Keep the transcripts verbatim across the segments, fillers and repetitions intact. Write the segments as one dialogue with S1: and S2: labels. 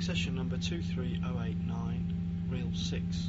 S1: Accession number two three oh eight nine, reel six.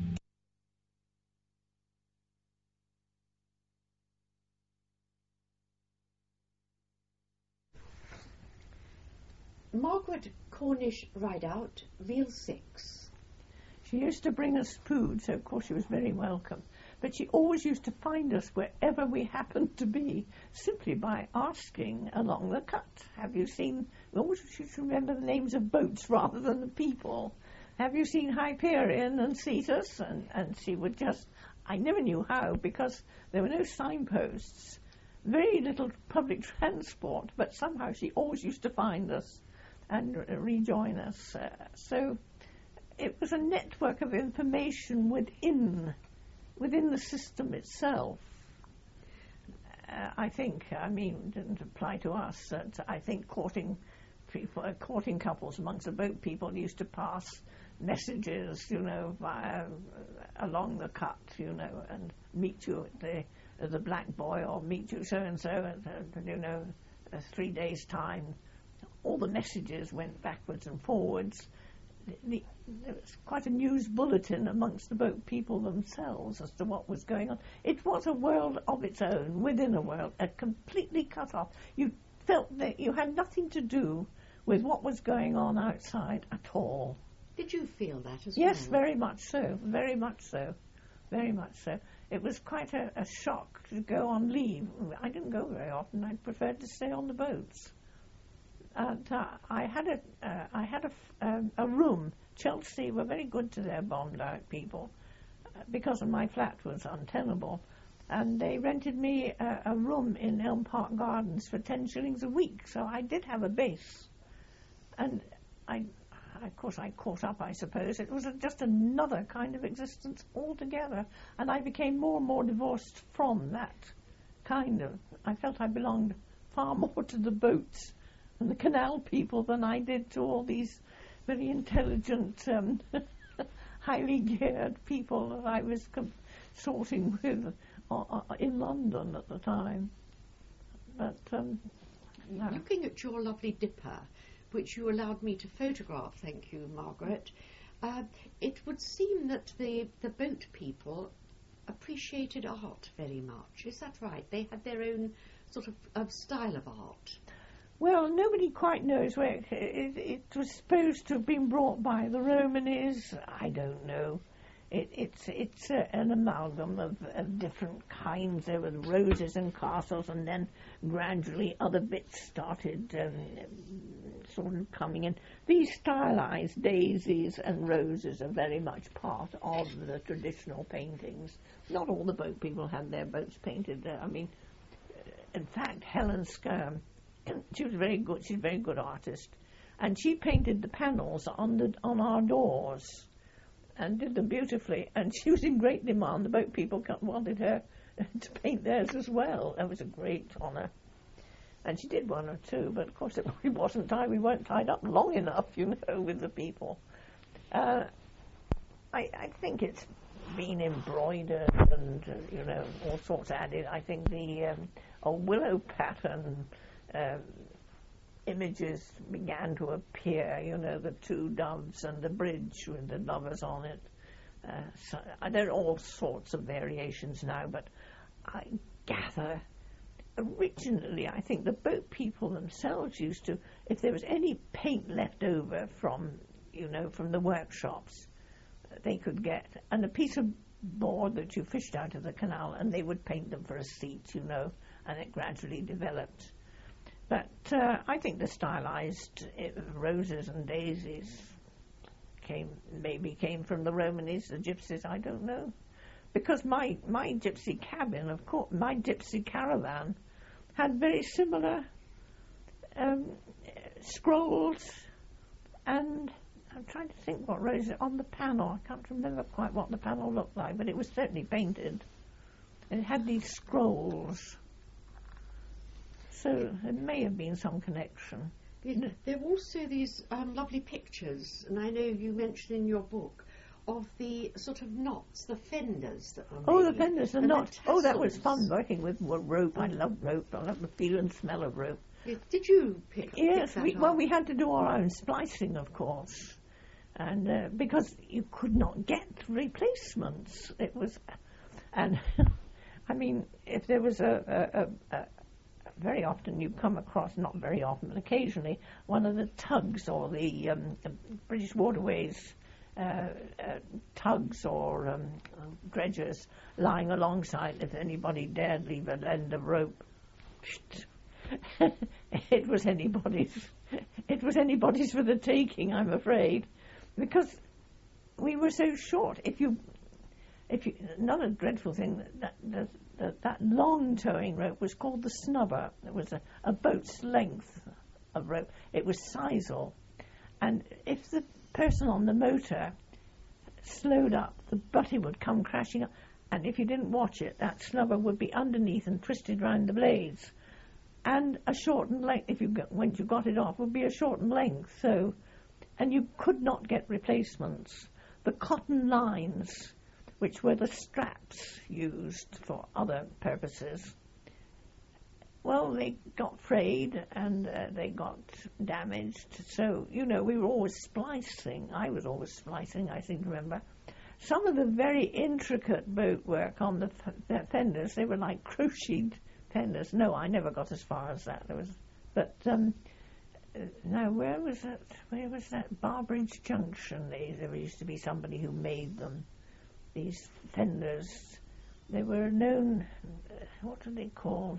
S2: Margaret Cornish Rideout, reel six.
S3: She used to bring us food, so of course she was very welcome. But she always used to find us wherever we happened to be, simply by asking along the cut. Have you seen... We always used to remember the names of boats rather than the people. Have you seen Hyperion and Cetus? And, and she would just... I never knew how, because there were no signposts, very little public transport, but somehow she always used to find us and re- rejoin us. Uh, so it was a network of information within within the system itself. Uh, I think, I mean, it didn't apply to us. Uh, I think courting people, uh, courting couples amongst the boat people used to pass messages, you know, via, uh, along the cut, you know, and meet you at the, uh, the Black Boy, or meet you so-and-so at, uh, you know, uh, three days' time. All the messages went backwards and forwards. The, the, there was quite a news bulletin amongst the boat people themselves as to what was going on. It was a world of its own, within a world, a completely cut off. You felt that you had nothing to do with what was going on outside at all.
S2: Did you feel that as
S3: yes,
S2: well? Yes,
S3: very much so, very much so, very much so. It was quite a, a shock to go on leave. I didn't go very often. I preferred to stay on the boats. And uh, I had a, uh, I had a, um, a room. Chelsea were very good to their bombed out people uh, because of my flat was untenable, and they rented me a, a room in Elm Park Gardens for ten shillings a week. So I did have a base, and I, of course, I caught up. I suppose it was a, just another kind of existence altogether, and I became more and more divorced from that kind of. I felt I belonged far more to the boats and the canal people than I did to all these very intelligent, um, highly geared people that I was consorting with uh, uh, in London at the time. But um, no.
S2: Looking at your lovely dipper, which you allowed me to photograph, thank you, Margaret, uh, it would seem that the, the boat people appreciated art very much. Is that right? They had their own sort of uh, style of art.
S3: Well, nobody quite knows where it, it, it was supposed to have been brought by the Romanes. I don't know. It, it's it's uh, an amalgam of, of different kinds. There were roses and castles, and then gradually other bits started um, sort of coming in. These stylized daisies and roses are very much part of the traditional paintings. Not all the boat people had their boats painted. Uh, I mean, in fact, Helen Skirm, she was very good. She's a very good artist, and she painted the panels on the on our doors, and did them beautifully. And she was in great demand. The boat people wanted her to paint theirs as well. That was a great honour, and she did one or two. But of course, it wasn't time. We weren't tied up long enough, you know, with the people. Uh, I, I think it's been embroidered and uh, you know, all sorts added. I think the um, old willow pattern. Um, images began to appear, you know, the two doves and the bridge with the lovers on it. Uh, so, uh, there are all sorts of variations now, but I gather originally I think the boat people themselves used to, if there was any paint left over from, you know, from the workshops, they could get, and a piece of board that you fished out of the canal, and they would paint them for a seat, you know, and it gradually developed. But uh, I think the stylized uh, roses and daisies came, maybe came from the Romanes, the gypsies, I don't know. Because my, my gypsy cabin, of course, my gypsy caravan had very similar um, scrolls, and I'm trying to think what roses on the panel. I can't remember quite what the panel looked like, but it was certainly painted. And it had these scrolls. So it may have been some connection.
S2: Yeah, there were also these um, lovely pictures, and I know you mentioned in your book, of the sort of knots, the fenders that were made.
S3: Oh, the fenders, the knots.
S2: The
S3: oh, that was fun working with rope. I love rope. I love the feel and smell of rope.
S2: Yes. Did you pick,
S3: Yes,
S2: pick that
S3: we,
S2: up?
S3: well, we had to do our own splicing, of course, and uh, because you could not get replacements, it was, and I mean, if there was a, a, a, a very often you come across, not very often, but occasionally, one of the tugs or the, um, the British Waterways uh, uh, tugs or um, dredgers lying alongside. If anybody dared leave an end of rope, it was anybody's. It was anybody's for the taking, I'm afraid, because we were so short. If you, if you, another dreadful thing that that, that, that, that long towing rope was called the snubber. It was a, a boat's length of rope. It was sisal, and if the person on the motor slowed up, the butty would come crashing up, and if you didn't watch it, that snubber would be underneath and twisted round the blades. And a shortened length, if you got, once you got it off, would be a shortened length. So, and you could not get replacements. The cotton lines, which were the straps used for other purposes, well, they got frayed and uh, they got damaged. So, you know, we were always splicing. I was always splicing, I seem to remember. Some of the very intricate boat work on the, f- the fenders, they were like crocheted fenders. No, I never got as far as that. There was, but um, uh, now where was that? Where was that? Barbridge Junction. They, there used to be somebody who made them. These fenders. They were known. Uh, what are they called?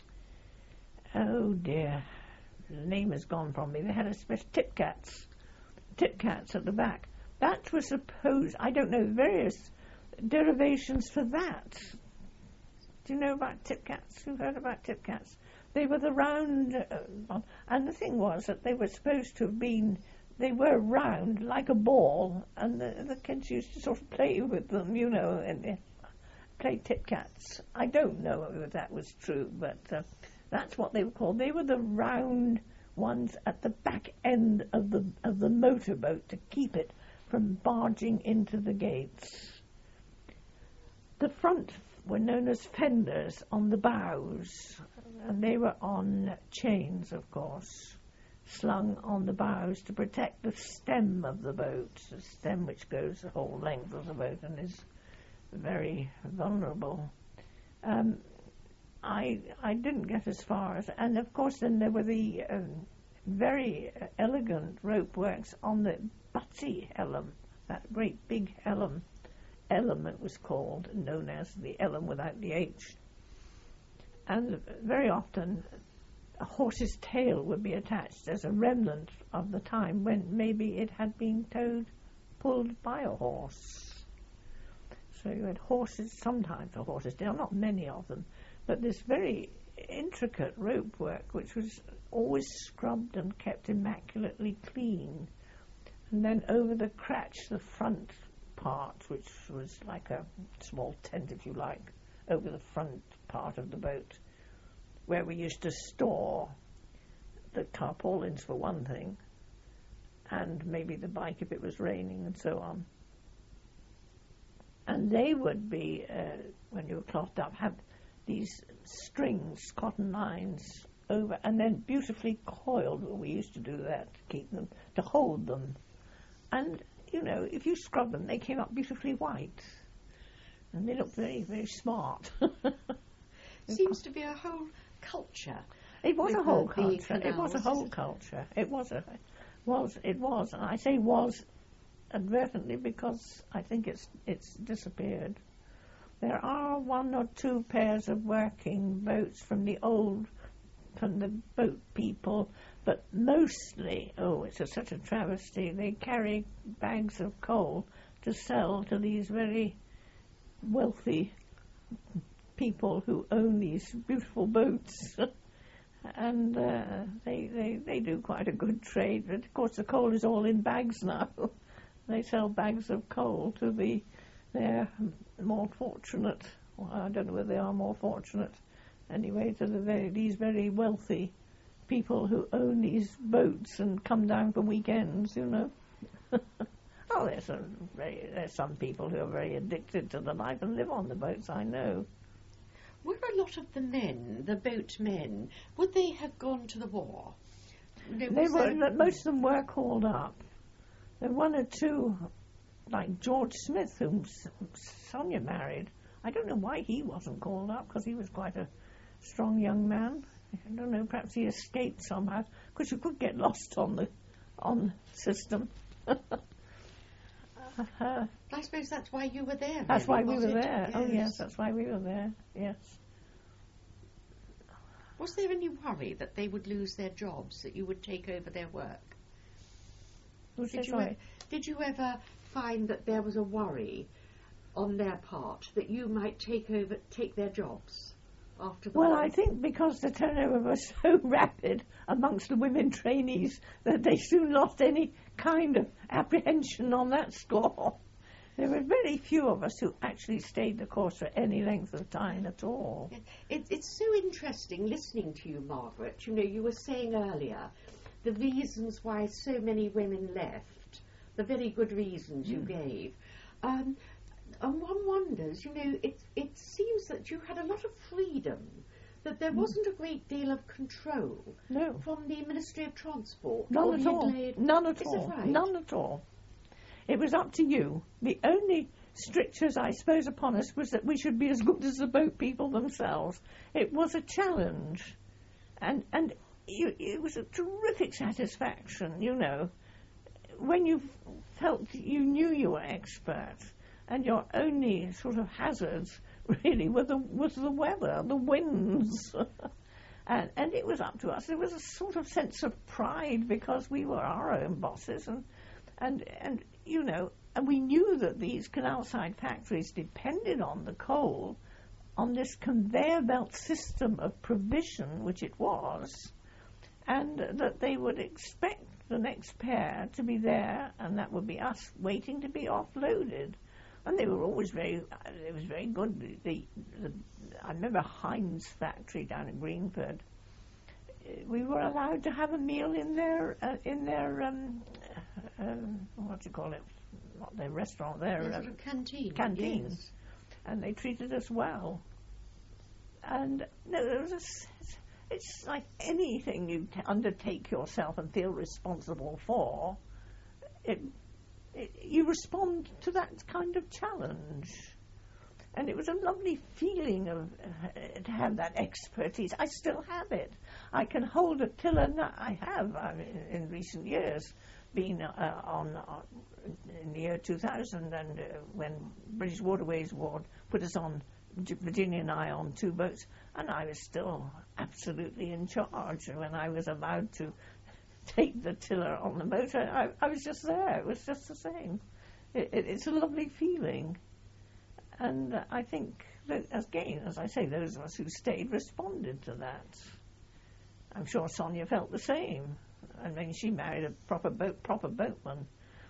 S3: Oh dear, the name has gone from me. They had a special tip cats, tip cats at the back. That was supposed. I don't know various derivations for that. Do you know about tip cats? You've heard about tip cats? They were the round, uh, and the thing was that they were supposed to have been. They were round like a ball, and the, the kids used to sort of play with them, you know, and uh, play tip cats. I don't know if that was true, but. Uh, That's what they were called. They were the round ones at the back end of the of the motorboat to keep it from barging into the gates. The front were known as fenders on the bows, and they were on chains, of course, slung on the bows to protect the stem of the boat, the stem which goes the whole length of the boat and is very vulnerable. Um, I I didn't get as far as, and of course then there were the um, very uh, elegant rope works on the butty ellum, that great big ellum. Ellum it was called, known as the ellum without the H. And very often a horse's tail would be attached as a remnant of the time when maybe it had been towed, pulled by a horse. So you had horses, sometimes a horse's tail, not many of them, but this very intricate rope work, which was always scrubbed and kept immaculately clean. And then over the crutch, the front part, which was like a small tent, if you like, over the front part of the boat, where we used to store the tarpaulins for one thing, and maybe the bike if it was raining and so on. And they would be, uh, when you were clothed up, have these strings, cotton lines over, and then beautifully coiled. We used to do that to keep them, to hold them. And, you know, if you scrub them, they came up beautifully white. And they looked very, very smart.
S2: Seems to be a whole culture.
S3: It was
S2: with
S3: a whole
S2: the- the
S3: culture. It was a
S2: canals,
S3: whole
S2: isn't it?
S3: culture. It was a, was, it was, and I say was advertently because I think it's it's disappeared. There are one or two pairs of working boats from the old, from the boat people, but mostly, oh, it's a, such a travesty, they carry bags of coal to sell to these very wealthy people who own these beautiful boats. And uh, they, they, they do quite a good trade, but of course the coal is all in bags now. They sell bags of coal to the their more fortunate, well, I don't know whether they are more fortunate, anyway, to the very, these very wealthy people who own these boats and come down for weekends, you know. Oh, there's some very, there's some people who are very addicted to the life and live on the boats, I know.
S2: Were a lot of the men, the boatmen, would they have gone to the war? No,
S3: They
S2: was
S3: were,
S2: there-
S3: most of them were called up. There were one or two, like George Smith, whom S- Sonia married. I don't know why he wasn't called up, because he was quite a strong young man. I don't know, perhaps he escaped somehow, because you could get lost on the on system. uh,
S2: I suppose that's why you were there.
S3: that's
S2: really,
S3: why we
S2: was
S3: were
S2: it?
S3: there. Oh, yes, that's why we were there, yes.
S2: Was there any worry that they would lose their jobs, that you would take over their work?
S3: Who's
S2: Did
S3: this,
S2: you,
S3: sorry?
S2: e- did you ever find that there was a worry on their part that you might take over, take their jobs after the
S3: Well,
S2: war?
S3: I think because the turnover was so rapid amongst the women trainees that they soon lost any kind of apprehension on that score. There were very few of us who actually stayed the course for any length of time at all.
S2: It, it's so interesting listening to you, Margaret. You know, you were saying earlier the reasons why so many women left, the very good reasons you gave. Um, and one wonders, you know, it, it seems that you had a lot of freedom, that there wasn't a great deal of control
S3: No,
S2: from the Ministry of Transport.
S3: none
S2: or
S3: at
S2: the
S3: all.
S2: Adelaide-
S3: None at
S2: Is it
S3: all.
S2: right?
S3: None at all. It was up to you. The only strictures, I suppose, upon us was that we should be as good as the boat people themselves. It was a challenge. And and you, it was a terrific satisfaction, you know, when you felt you knew you were expert and your only sort of hazards really were the, was the weather, the winds. and, and it was up to us. There was a sort of sense of pride because we were our own bosses and and and you know, and we knew that these canal-side factories depended on the coal, on this conveyor belt system of provision, which it was, and that they would expect the next pair to be there, and that would be us waiting to be offloaded. And they were always very, it was very good. The, the, the I remember Heinz factory down in Greenford. We were allowed to have a meal in their uh, in their um, um, what do you call it? Not their restaurant, their
S2: There's
S3: uh,
S2: sort of canteen.
S3: canteen.
S2: Yes.
S3: And they treated us well. And no, there was a, s- it's like anything you t- undertake yourself and feel responsible for. It, it, you respond to that kind of challenge. And it was a lovely feeling of uh, to have that expertise. I still have it. I can hold a tiller. Now. I have I mean, in recent years been uh, on uh, in the year two thousand, and uh, when British Waterways Board put us on, Virginia and I, on two boats, and I was still absolutely in charge when I was allowed to take the tiller on the motor. I, I was just there. It was just the same. It, it, it's a lovely feeling. And uh, I think, that, again, as I say, those of us who stayed responded to that. I'm sure Sonia felt the same. I mean, she married a proper boat, proper boatman.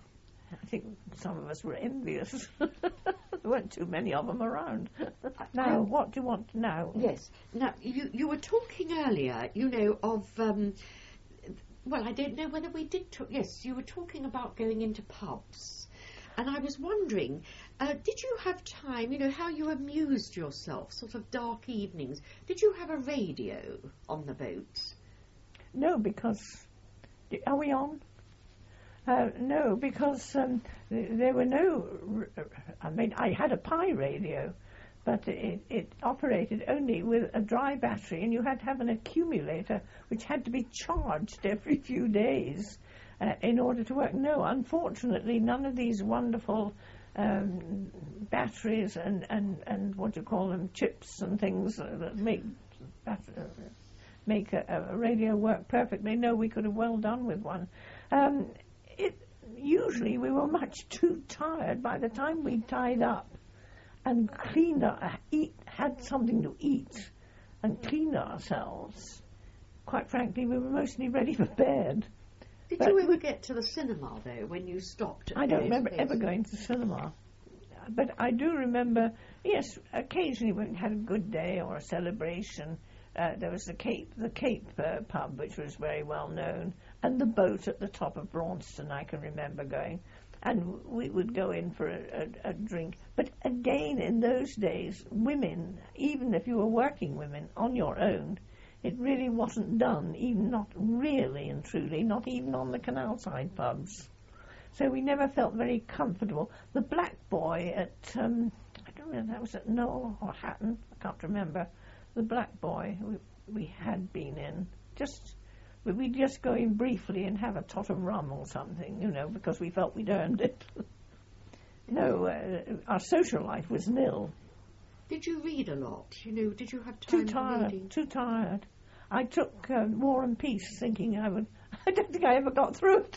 S3: I think some of us were envious. There weren't too many of them around. Now, what do you want to know?
S2: Yes. Now, you, you were talking earlier, you know, of, um, well, I don't know whether we did talk, yes, you were talking about going into pubs. And I was wondering, uh, did you have time, you know, how you amused yourself, sort of dark evenings? Did you have a radio on the boat?
S3: No, because... Are we on? Uh, no, because um, th- there were no... R- I mean, I had a Pi radio, but it, it operated only with a dry battery, and you had to have an accumulator which had to be charged every few days uh, in order to work. No, unfortunately, none of these wonderful um, batteries and, and, and what do you call them, chips and things uh, that make... Bat- uh, make a, a radio work perfectly. No, we could have well done with one. Um, it, usually we were much too tired by the time we tied up and cleaned up, eat, had something to eat and cleaned ourselves. Quite frankly, we were mostly ready for bed.
S2: Did
S3: But
S2: you ever get to the cinema, though, when you stopped at
S3: I don't
S2: those
S3: remember
S2: places?
S3: ever going to the cinema. But I do remember, yes, occasionally when we had a good day or a celebration, Uh, there was the Cape, the Cape uh, pub, which was very well known, and the boat at the top of Braunston, I can remember going. and we would go in for a, a, a drink. But again, in those days, women, even if you were working women on your own, it really wasn't done, even not really and truly, not even on the canal side pubs. So we never felt very comfortable. The Black Boy at, um, I don't know if that was at Knoll or Hatton, I can't remember. The Black Boy we, we had been in, just, we'd just go in briefly and have a tot of rum or something, you know, because we felt we'd earned it. No, uh, our social life was nil.
S2: Did you read a lot? You know, did you have
S3: Too
S2: time for
S3: tired,
S2: reading?
S3: too tired. I took uh, War and Peace thinking I would, I don't think I ever got through it.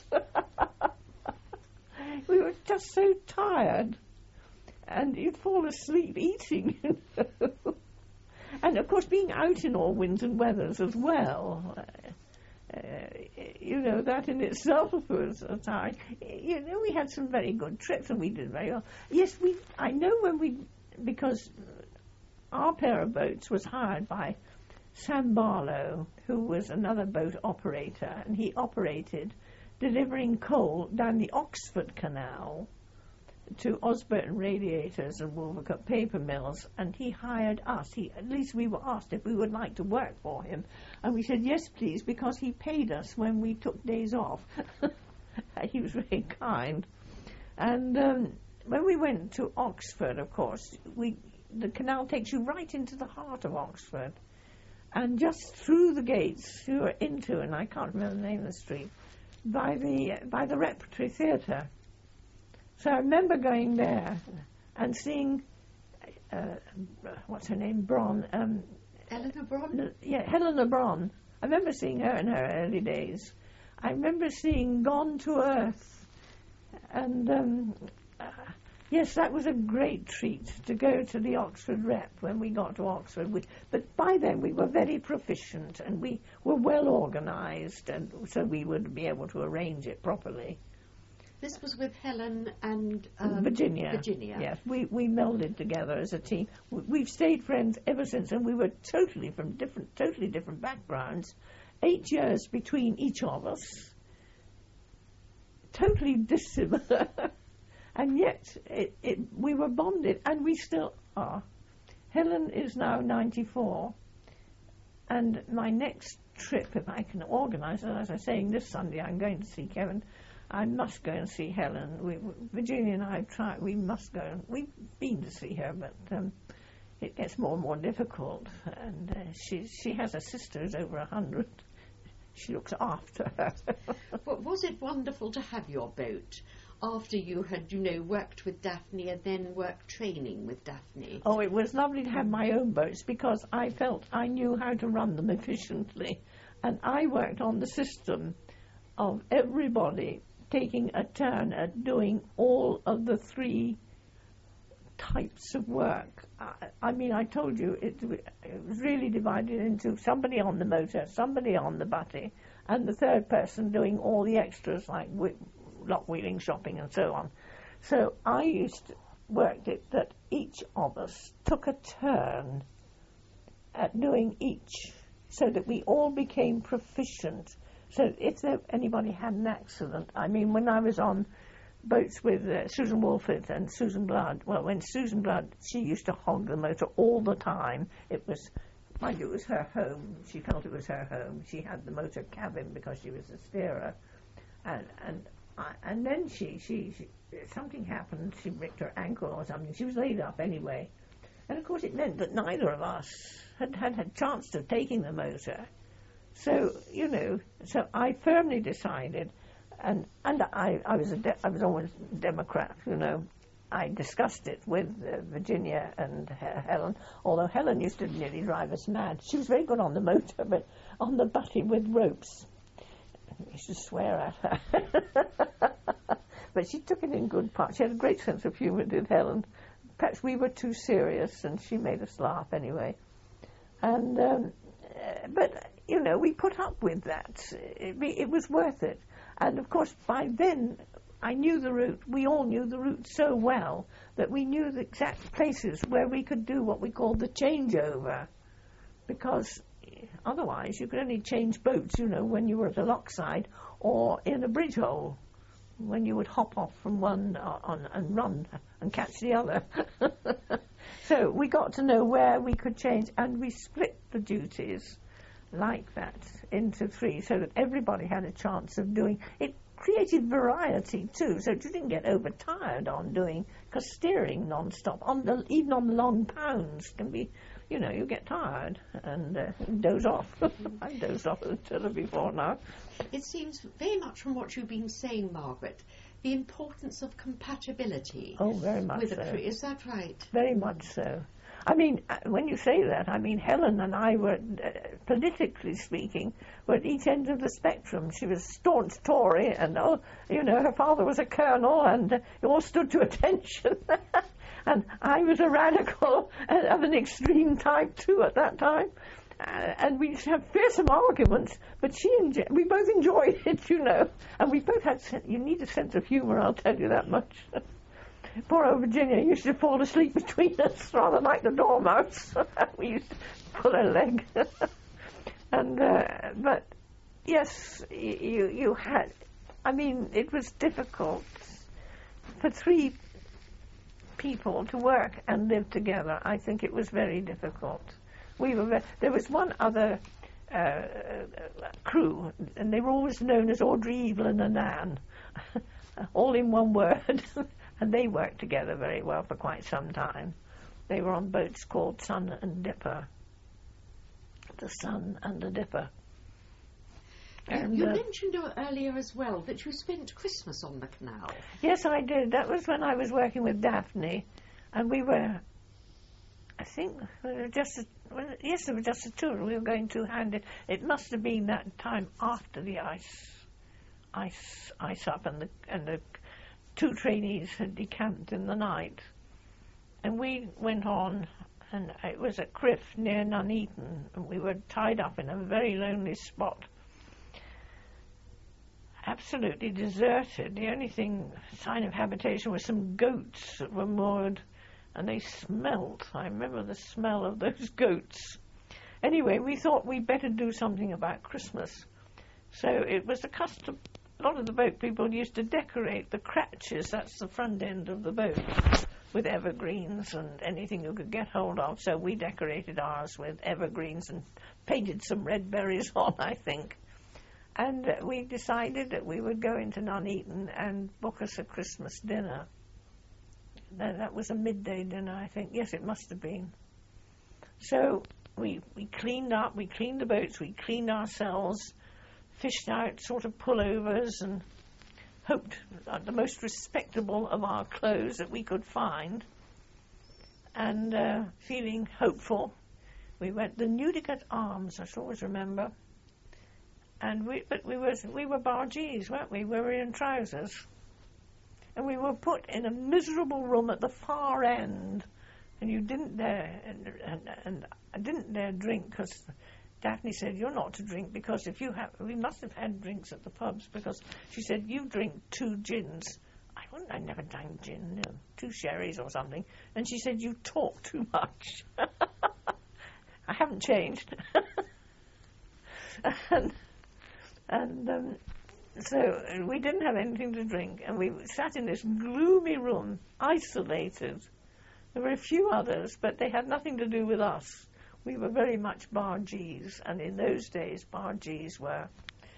S3: We were just so tired, and you'd fall asleep eating, you know. And of course, being out in all winds and weathers as well, uh, you know, that in itself was a time. You know, we had some very good trips, and we did very well. Yes, we. I know when we, because our pair of boats was hired by Sam Barlow, who was another boat operator, and he operated delivering coal down the Oxford Canal to Osburton Radiators and Wolvercut Paper Mills, and he hired us. He, at least we were asked if we would like to work for him, and we said yes, please, because he paid us when we took days off. He was very kind. And um, when we went to Oxford, of course, we the canal takes you right into the heart of Oxford, and just through the gates you were into, and I can't remember the name of the street, by the by the Repertory Theatre. So I remember going there and seeing, uh, what's her name, Bron. Um,
S2: Eleanor Bron?
S3: Yeah, Helena Bron. I remember seeing her in her early days. I remember seeing Gone to Earth. And, um, uh, yes, that was a great treat to go to the Oxford Rep when we got to Oxford. We, but by then we were very proficient and we were well organised, and so we would be able to arrange it properly.
S2: This was with Helen and um,
S3: Virginia.
S2: Virginia.
S3: Yes, we, we melded together as a team. We, we've stayed friends ever since, and we were totally from different, totally different backgrounds. Eight years between each of us, totally dissimilar, and yet it, it, we were bonded, and we still are. Helen is now ninety-four, and my next trip, if I can organise it, as I'm saying, this Sunday I'm going to see Kevin. I must go and see Helen. We, Virginia and I have tried. We must go. We've been to see her, but um, it gets more and more difficult. And uh, she she has a sister who's over a hundred. She looks after her.
S2: But was it wonderful to have your boat after you had, you know, worked with Daphne and then worked training with Daphne?
S3: Oh, it was lovely to have my own boats because I felt I knew how to run them efficiently, and I worked on the system of everybody taking a turn at doing all of the three types of work. I, I mean, I told you it, it was really divided into somebody on the motor, somebody on the butty, and the third person doing all the extras like w- lock wheeling, shopping, and so on. So I used to work it that each of us took a turn at doing each, so that we all became proficient. So if there, anybody had an accident, I mean, when I was on boats with uh, Susan Wolford and Susan Blood, well, when Susan Blood, she used to hog the motor all the time. It was, mind you, it was her home. She felt it was her home. She had the motor cabin because she was a steerer. And and I, and then she, she, she, something happened. She ripped her ankle or something. She was laid up anyway. And, of course, it meant that neither of us had had a chance of taking the motor. So, you know, so I firmly decided, and and I, I was a de- I was always a Democrat, you know. I discussed it with uh, Virginia and uh, Helen, although Helen used to nearly drive us mad. She was very good on the motor, but on the butty with ropes, I used to swear at her. But she took it in good part. She had a great sense of humour, did Helen. Perhaps we were too serious, and she made us laugh anyway. And um, uh, but. You know, we put up with that. It, it was worth it. And, of course, by then, I knew the route. We all knew the route so well that we knew the exact places where we could do what we called the changeover. Because otherwise, you could only change boats, you know, when you were at a lockside or in a bridge hole. when you would hop off from one on, and run and catch the other. So we got to know where we could change, and we split the duties like that into three so that everybody had a chance of doing it. Created variety too, so you didn't get overtired on doing, because steering non-stop on the even on the long pounds can be, you know, you get tired and uh, doze off. I dozed off until the before now.
S2: It seems very much from what you've been saying, Margaret, the importance of compatibility.
S3: Oh, very much
S2: with
S3: so.
S2: a crew. Is that right?
S3: Very much so. I mean, when you say that, I mean, Helen and I were, uh, politically speaking, were at each end of the spectrum. She was staunch Tory, and, oh, you know, her father was a colonel, and uh, it all stood to attention. And I was a radical uh, of an extreme type, too, at that time. Uh, and we used to have fearsome arguments, but she enjo- we both enjoyed it, you know. And we both had, sen- you need a sense of humour, I'll tell you that much. Poor old Virginia used to fall asleep between us, rather like the dormouse. We used to pull her leg. and uh, But, yes, you, you had... I mean, it was difficult for three people to work and live together. I think it was very difficult. We were ve- There was one other uh, crew, and they were always known as Audrey, Evelyn and Anne, all in one word. And they worked together very well for quite some time. They were on boats called Sun and Dipper. The Sun and the Dipper. And,
S2: you
S3: uh,
S2: mentioned earlier as well that you spent Christmas on the canal.
S3: Yes, I did. That was when I was working with Daphne. And we were, I think, we were just, a, well, yes, there were just the two. We were going two-handed. It must have been that time after the ice, ice, ice up and the, and the two trainees had decamped in the night, and we went on, and it was at Criff near Nuneaton, and we were tied up in a very lonely spot, absolutely deserted. The only thing, sign of habitation, was some goats that were moored, and they smelt. I remember the smell of those goats. Anyway, we thought we'd better do something about Christmas, so it was the custom. A lot of the boat people used to decorate the cratches, that's the front end of the boat, with evergreens and anything you could get hold of. So we decorated ours with evergreens and painted some red berries on, I think. And uh, we decided that we would go into Nuneaton and book us a Christmas dinner. That, that was a midday dinner, I think. Yes, it must have been. So we, we cleaned up, we cleaned the boats, we cleaned ourselves, fished out sort of pullovers and hoped uh, the most respectable of our clothes that we could find. And uh, feeling hopeful, we went the Newdigate Arms, I always remember. And we, but we were we were bargees, weren't we? We were in trousers, and we were put in a miserable room at the far end, and you didn't dare and and, and I didn't dare drink because Daphne said, you're not to drink because if you have... We must have had drinks at the pubs because she said, you drink two gins. I wouldn't, I never drank gin, no. Two sherries or something. And she said, you talk too much. I haven't changed. and and um, so we didn't have anything to drink. And we sat in this gloomy room, isolated. There were a few others, but they had nothing to do with us. We were very much bargees, and in those days, bargees were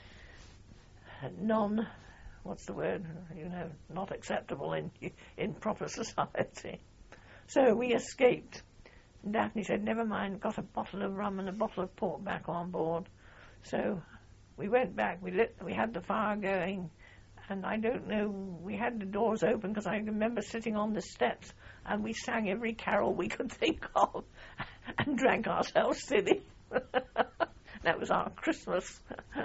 S3: non, what's the word, you know, not acceptable in in proper society. So we escaped. Daphne said, never mind, got a bottle of rum and a bottle of port back on board. So we went back, we lit, we had the fire going, and I don't know, we had the doors open because I remember sitting on the steps and we sang every carol we could think of and drank ourselves silly. That was our Christmas.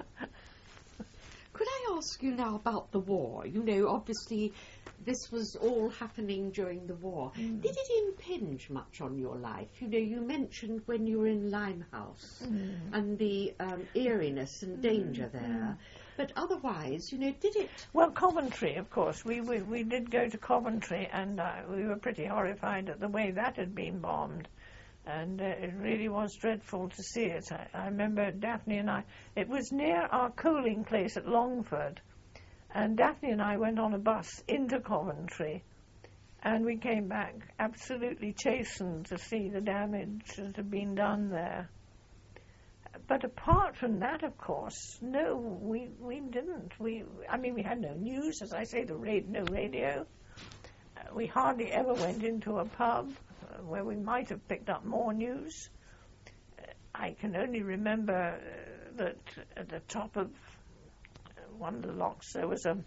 S2: Could I ask you now about the war? You know, obviously this was all happening during the war. Mm. Did it impinge much on your life? You know, you mentioned when you were in Limehouse mm. and the um, eeriness and danger mm. there. But otherwise, you know, did it...
S3: Well, Coventry, of course. We we, we did go to Coventry, and uh, we were pretty horrified at the way that had been bombed. And uh, it really was dreadful to see it. I, I remember Daphne and I... It was near our coaling place at Longford. And Daphne and I went on a bus into Coventry, and we came back absolutely chastened to see the damage that had been done there. But apart from that, of course, no, we we didn't. We, I mean, we had no news, as I say, the ra- no radio. Uh, we hardly ever went into a pub uh, where we might have picked up more news. Uh, I can only remember uh, that at the top of one of the locks there was a,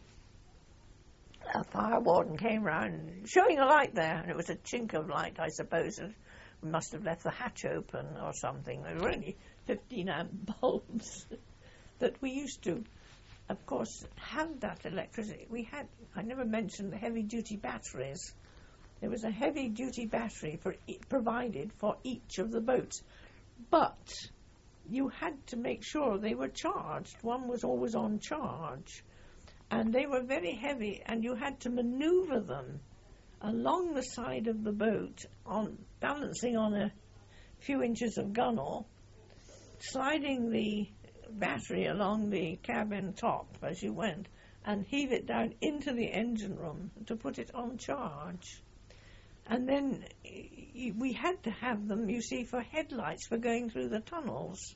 S3: a fire warden came round showing a light there, and it was a chink of light, I suppose. We must have left the hatch open or something. There were only fifteen amp bulbs that we used to, of course, have that electricity. We had, I never mentioned the heavy-duty batteries. There was a heavy-duty battery for e- provided for each of the boats, but you had to make sure they were charged. One was always on charge, and they were very heavy, and you had to maneuver them along the side of the boat, on balancing on a few inches of gunwale, sliding the battery along the cabin top as you went, and heave it down into the engine room to put it on charge. And then we had to have them, you see, for headlights for going through the tunnels.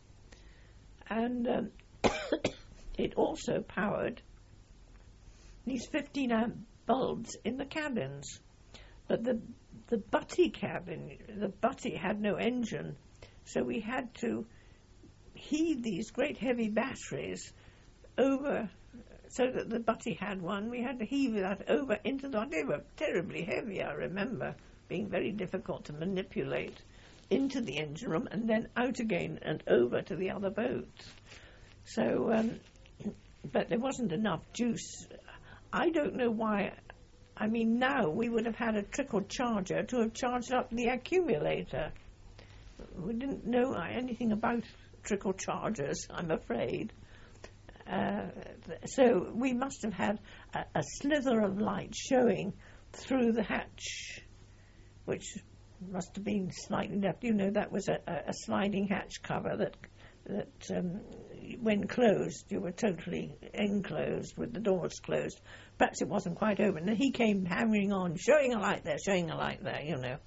S3: And um, it also powered these fifteen amp bulbs in the cabins. But the the butty cabin, the butty had no engine, so we had to heave these great heavy batteries over, so that the butty had one. We had to heave that over into the... They were terribly heavy, I remember, being very difficult to manipulate, into the engine room and then out again and over to the other boat. So, um, but there wasn't enough juice. I don't know why. I mean, now we would have had a trickle charger to have charged up the accumulator. We didn't know anything about trickle chargers, I'm afraid. Uh, so we must have had a, a slither of light showing through the hatch, which must have been slightly left. You know, that was a, a sliding hatch cover that, that um, when closed, you were totally enclosed with the doors closed. Perhaps it wasn't quite open. And he came hammering on, showing a light there, showing a light there, you know.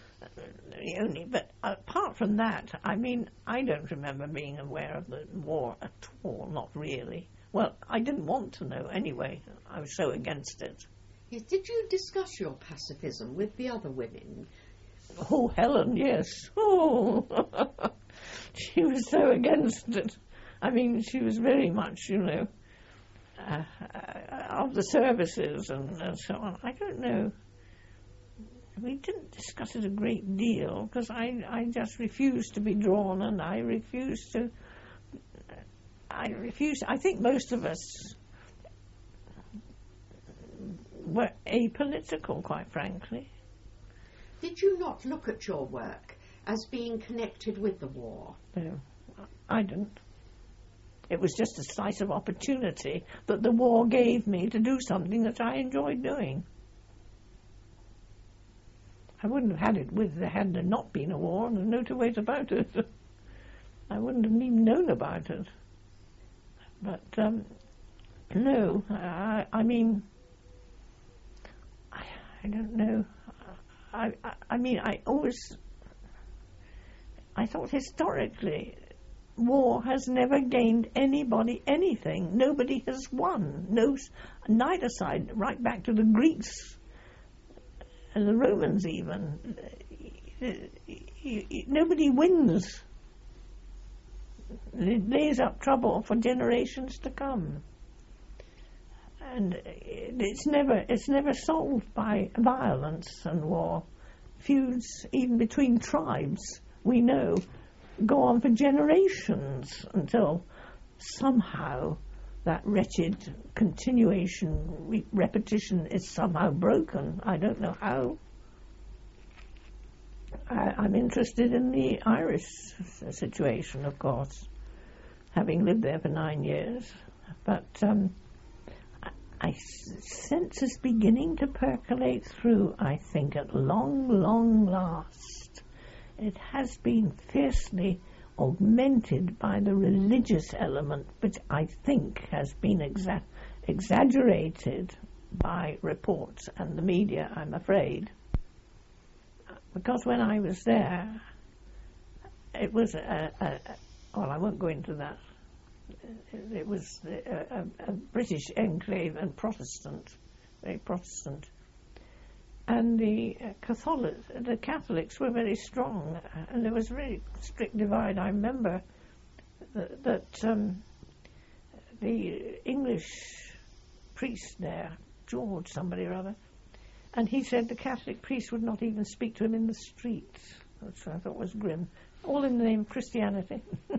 S3: Only, but apart from that, I mean, I don't remember being aware of the war at all, not really. Well, I didn't want to know anyway. I was so against it.
S2: Yes, did you discuss your pacifism with the other women?
S3: Oh, Helen, yes. Oh, she was so against it. I mean, she was very much, you know, uh, uh, of the services and, and so on. I don't know. We didn't discuss it a great deal because I, I just refused to be drawn, and I refused to. I refused. I think most of us were apolitical, quite frankly.
S2: Did you not look at your work as being connected with the war?
S3: No, I didn't. It was just a slice of opportunity that the war gave me to do something that I enjoyed doing. I wouldn't have had it with there had there not been a war, and there's no two ways about it. I wouldn't have even known about it. But, um, no, I, I mean, I, I don't know. I, I, I mean, I always, I thought historically, war has never gained anybody anything. Nobody has won. No, neither side, right back to the Greeks and the Romans even. Nobody wins. It lays up trouble for generations to come. And it's never it's never solved by violence and war. Feuds, even between tribes, we know, go on for generations until somehow that wretched continuation, re- repetition is somehow broken. I don't know how. I, I'm interested in the Irish situation, of course, having lived there for nine years. But um, I, I sense it's beginning to percolate through, I think, at long, long last. It has been fiercely augmented by the religious element, which I think has been exa- exaggerated by reports and the media, I'm afraid, because when I was there, it was a, a, a well, I won't go into that. It was a, a, a British enclave and Protestant, very Protestant, and the Catholic, the Catholics were very strong, and there was a really strict divide. I remember that, that um, the English priest there, George somebody or other, and he said the Catholic priest would not even speak to him in the streets, which I thought was grim, all in the name of Christianity.